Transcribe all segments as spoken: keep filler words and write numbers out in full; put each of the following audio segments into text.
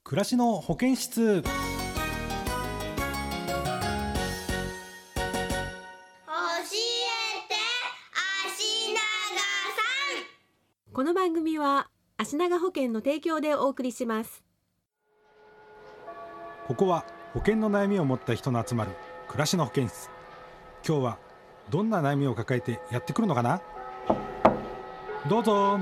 暮らしの保健室。 教えて足長さん。 この番組は足長保険の提供でお送りします。 ここは保険の悩みを持った人の集まる暮らしの保健室。今日はどんな悩みを抱えてやってくるのかな。どうぞ。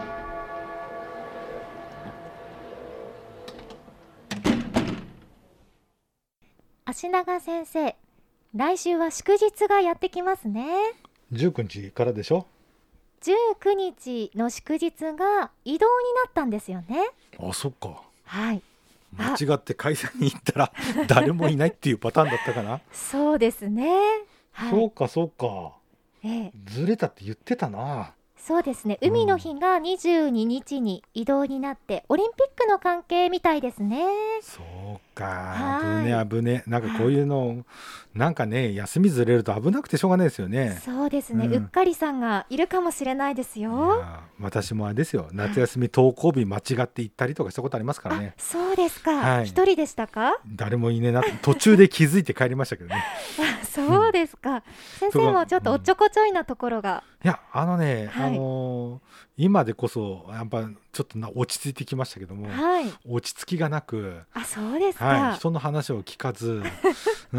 足長先生、来週は祝日がやってきますね。 じゅうくにちからでしょ。 じゅうくにちの祝日が移動になったんですよね。 あ、そっか。 はい。 間違って会社に行ったら誰もいないっていうパターンだったかな。 そうですね、はい、 そうかそうか、 ええ、 ずれたって言ってたな。 そうですね、海の日がにじゅうににちに移動になって、オリンピックの関係みたいですね。 そうか、 はい危ね危ね。なんかこういうのなんかね、休みずれると危なくてしょうがないですよね。 そうですね、 うん、 うっかりさんがいるかもしれないですよ。 いや私もあれですよ、夏休み登校日間違って行ったりとかしたことありますからね。 あ、そうですか、 はい、 一人でしたか。 誰もいねえな、途中で気づいて帰りましたけどね。 あ、そうですか、うん、先生もちょっとおっちょこちょいなところが、 うん、いやあのね、 はい、 あのー、今でこそやっぱちょっとな落ち着いてきましたけども、はい、落ち着きがなく、 あ、そうですか、 はい、人の話を聞かず、うん、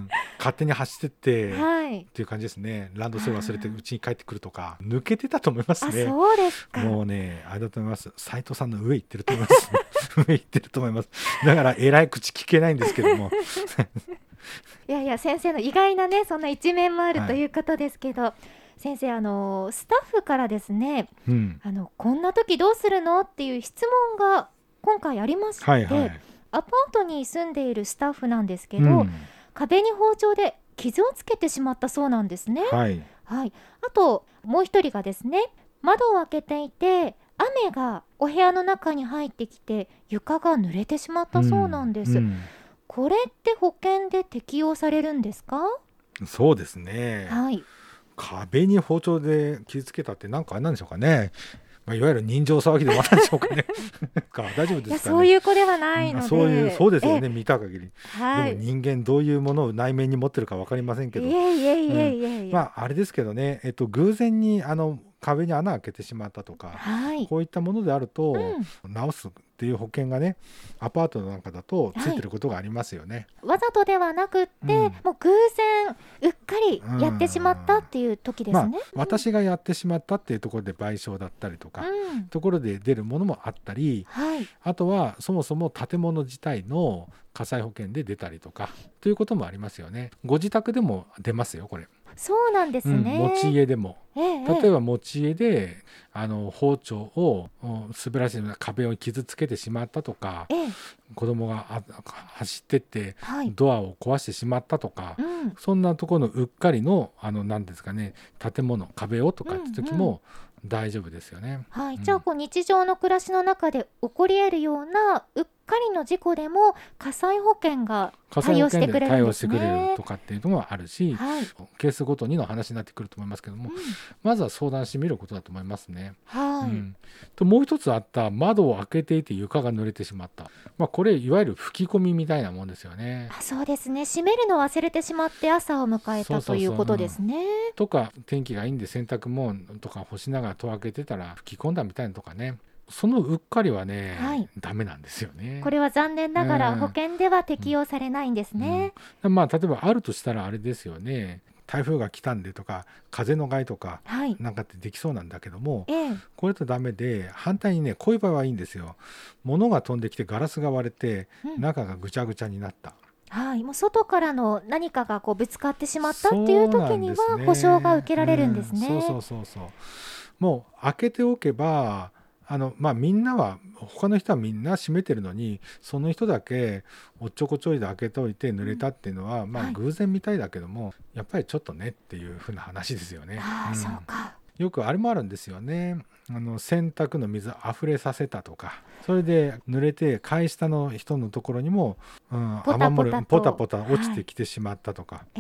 勝手に走ってって、はい、っていう感じですね。ランドセル忘れて家に帰ってくるとか抜けてたと思いますね。 あ、そうですか。 もうね、あれだと思います。斉藤さんの上行ってると思います上行ってると思います。だからえらい口聞けないんですけどもいやいや、先生の意外なね、そんな一面もあるということですけど、はい、先生、あのスタッフからですね、うん、あのこんな時どうするのっていう質問が今回ありまして、はいはい、アパートに住んでいるスタッフなんですけど、うん、壁に包丁で傷をつけてしまったそうなんですね。はいはい、あともう一人がですね、窓を開けていて雨がお部屋の中に入ってきて床が濡れてしまったそうなんです。うんうん、これって保険で適用されるんですか？ そうですね、はい、壁に包丁で傷つけたってなんかあれなんでしょうかね。まあ、いわゆる人情騒ぎでもあったんでしょうかねか大丈夫ですかね。いや、 そういう子ではないので、 そういうそうですよね、見た限り、はい、でも人間どういうものを内面に持ってるか分かりませんけど、 いえいえいえいえいえ、 うん、まああれですけどね、えっと、偶然にあの壁に穴開けてしまったとか、はい、こういったものであると、うん、直すっていう保険がね、アパートの中だとついてることがありますよね。 はい、わざとではなくって、うん、もう偶然うっかりやってしまったっていう時ですね。 まあ、私がやってしまったっていうところで賠償だったりとか、うん、ところで出るものもあったり、はい、あとはそもそも建物自体の火災保険で出たりとかということもありますよね。ご自宅でも出ますよこれ。 そうなんですね、 うん、持ち家でも、 ええ、 例えば持ち家であの包丁を滑らせて壁を傷つけてしまったとか、ええ、子供が走ってって、はい、ドアを壊してしまったとか、うん、そんなところのうっかりのあの何ですかね、建物壁をとかって時も大丈夫ですよね。うんうん、 はい、 うん、 じゃあこう日常の暮らしの中で起こり得るようなうっかりの事故でも火災保険が対応してくれるんですね。 対応してくれるとかっていうのもあるし、はい、ケースごとにの話になってくると思いますけども、うん、まずは相談してみることだと思いますね。はい、うん、ともう一つあった窓を開けていて床が濡れてしまった、まあ、これいわゆる吹き込みみたいなもんですよね。 あ、そうですね、閉めるの忘れてしまって朝を迎えたということですね。 うん、とか天気がいいんで洗濯物とか干しながら戸を開けてたら吹き込んだみたいなとかね、そのうっかりはね、はい、ダメなんですよね。 これは残念ながら保険では適用されないんですね。 うんうん、まあ例えばあるとしたらあれですよね、台風が来たんでとか風の害とかなんかってできそうなんだけども、はい、これとダメで、反対にね、こういう場合はいいんですよ。物が飛んできてガラスが割れて、うん、中がぐちゃぐちゃになった、 はい、もう外からの何かがこうぶつかってしまったっていう時には保証が受けられるんですね。 うん、そうそうそうそう、もう開けておけばあの、まあ、みんなは他の人はみんな閉めてるのに、その人だけおっちょこちょいで開けておいて濡れたっていうのは、うん、まあ偶然みたいだけども、はい、やっぱりちょっとねっていう風な話ですよね。 あ、うん、そうか。 よくあれもあるんですよね。あの洗濯の水あふれさせたとか、それで濡れて階下の人のところにも、うん、雨漏りポタポタ落ちてきてしまったとか、はい、えー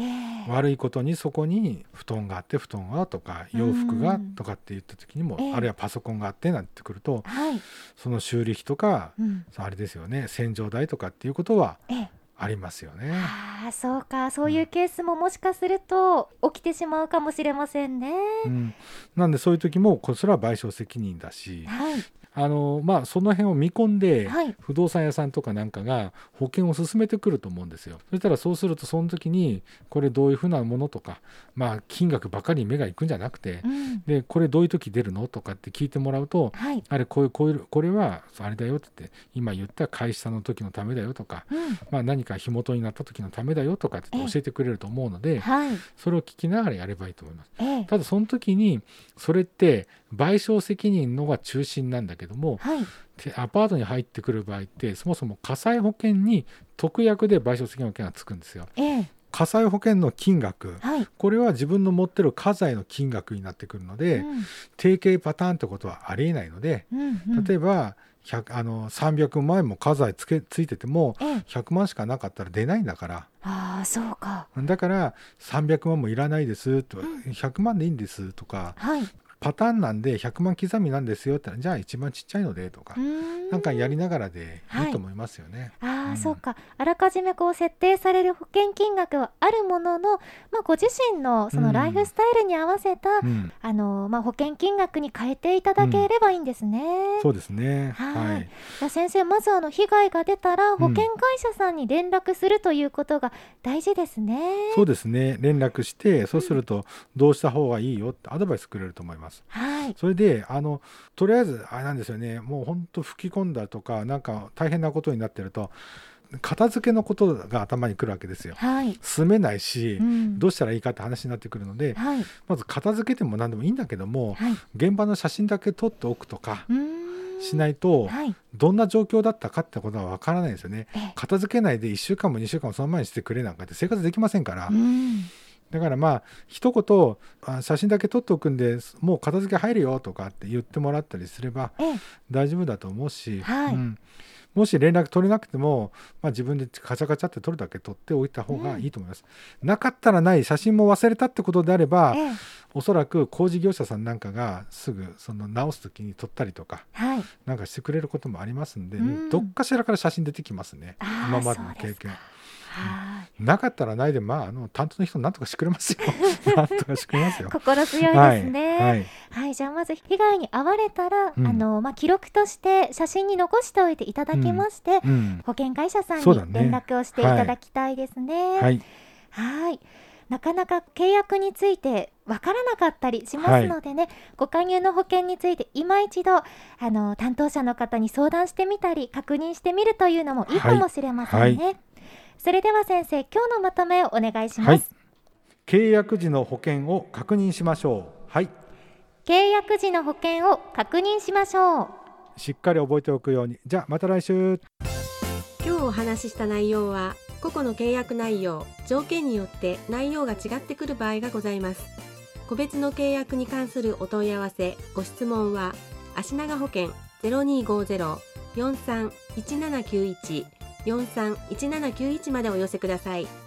ー、悪いことにそこに布団があって布団がとか洋服がとかって言った時にも、えー、あるいはパソコンがあってなんてくると、はい、その修理費とか、うん、あれですよね、洗浄代とかっていうことは、えーありますよね。 あ、そうか、そういうケースももしかすると起きてしまうかもしれませんね、 うん、なんでそういう時もこちらは賠償責任だし、はい、あのまあ、その辺を見込んで、はい、不動産屋さんとかなんかが保険を勧めてくると思うんですよ。そしたらそうするとその時にこれどういうふうなものとか、まあ、金額ばかり目がいくんじゃなくて、うん、でこれどういう時出るのとかって聞いてもらうと、はい、あれこういうこういうこれはあれだよって言って今言った会社の時のためだよとか、うん、まあ、何か火元になった時のためだよとかって教えてくれると思うので、はい、それを聞きながらやればいいと思います。ただその時にそれって賠償責任のが中心なんだけども、はい、アパートに入ってくる場合ってそもそも火災保険に特約で賠償責任保険がつくんですよ、ええ、火災保険の金額、はい、これは自分の持ってる家財の金額になってくるので、うん、定型パターンってことはありえないので、うんうん、例えばあのさんびゃくまん円も家財つけついててもひゃくまんしかなかったら出ないんだから、 あ、そうか、 だからさんびゃくまんもいらないですと、うん、ひゃくまんでいいんですとか、はい、パターンなんでひゃくまん刻みなんですよってじゃあ一番ちっちゃいのでとかなんかやりながらでいいと思いますよね、 はい、あ、うん、そうか、あらかじめこう設定される保険金額はあるものの、まあ、ご自身のそのライフスタイルに合わせた、うん、あのまあ、保険金額に変えていただければいいんですね、 うん、そうですね、はい、 じゃあ先生、まずあの被害が出たら保険会社さんに連絡するということが大事ですね、 うん、そうですね、連絡してそうするとどうした方がいいよってアドバイスくれると思います、はい、それであのとりあえずあれなんですよね、もう本当吹き込んだとかなんか大変なことになってると片付けのことが頭にくるわけですよ、はい、住めないし、うん、どうしたらいいかって話になってくるので、はい、まず片付けても何でもいいんだけども、はい、現場の写真だけ撮っておくとかしないと、はい、どんな状況だったかってことはわからないんですよね。片付けないでいっしゅうかんもにしゅうかんもその前にしてくれなんかって生活できませんから、うん、だからまあ一言写真だけ撮っておくんでもう片付け入るよとかって言ってもらったりすれば大丈夫だと思うし、はい、うん、もし連絡取れなくても、まあ、自分でカチャカチャって撮るだけ撮っておいた方がいいと思います、うん、なかったらない、写真も忘れたってことであれば、ええ、おそらく工事業者さんなんかがすぐその直すときに撮ったりとか、はい、なんかしてくれることもありますんで、うん、どっかしらから写真出てきますね、今までの経験。なかったらないで、まあ、あの担当の人なんとかしてくれますよなんとかしてくれますよ心強いですね、はいはいはい、じゃあまず被害に遭われたら、うん、あのまあ、記録として写真に残しておいていただきまして、うんうん、保険会社さんに連絡をしていただきたいですね。はい、はい、なかなか契約についてわからなかったりしますのでね、はい、ご加入の保険について今一度あの担当者の方に相談してみたり確認してみるというのもいいかもしれませんね、はいはい。それでは先生、今日のまとめをお願いします、はい、 契約時の保険を確認しましょう。はい、 契約時の保険を確認しましょう。しっかり覚えておくように。じゃあまた来週。 今日お話しした内容は個々の契約内容、条件によって内容が違ってくる場合がございます。個別の契約に関するお問い合わせ、ご質問は足長保険 ゼロにーごーゼロ よんさんいちななきゅういちよんさんいちななきゅういちまでお寄せください。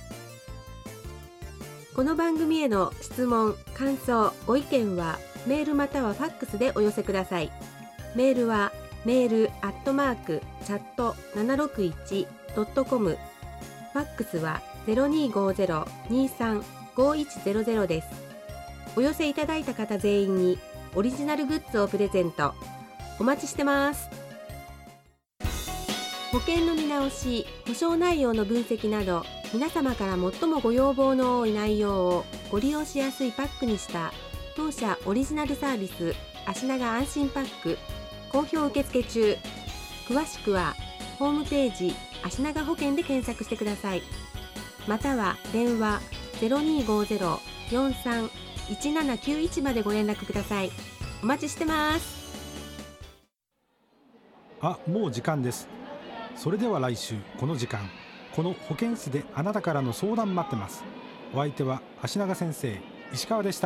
この番組への質問、感想、ご意見はメールまたはファックスでお寄せください。メールはメールアットマークチャットななろくいちドットコム、ファックスは ゼロにーごーゼロ にーさん ごーいちゼロゼロ です。お寄せいただいた方全員にオリジナルグッズをプレゼント。お待ちしてます。保険の見直し、保証内容の分析など、皆様から最もご要望の多い内容をご利用しやすいパックにした当社オリジナルサービス足長安心パック、好評受付中。詳しくはホームページ足長保険で検索してください。または電話 ゼロにーごーゼロ よんさんいちななきゅういちまでご連絡ください。お待ちしてます。 あ、もう時間です。それでは来週この時間、この保健室であなたからの相談待ってます。お相手は足長先生、石川でした。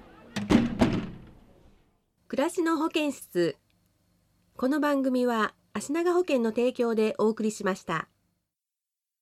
暮らしの保健室。この番組は足長保険の提供でお送りしました。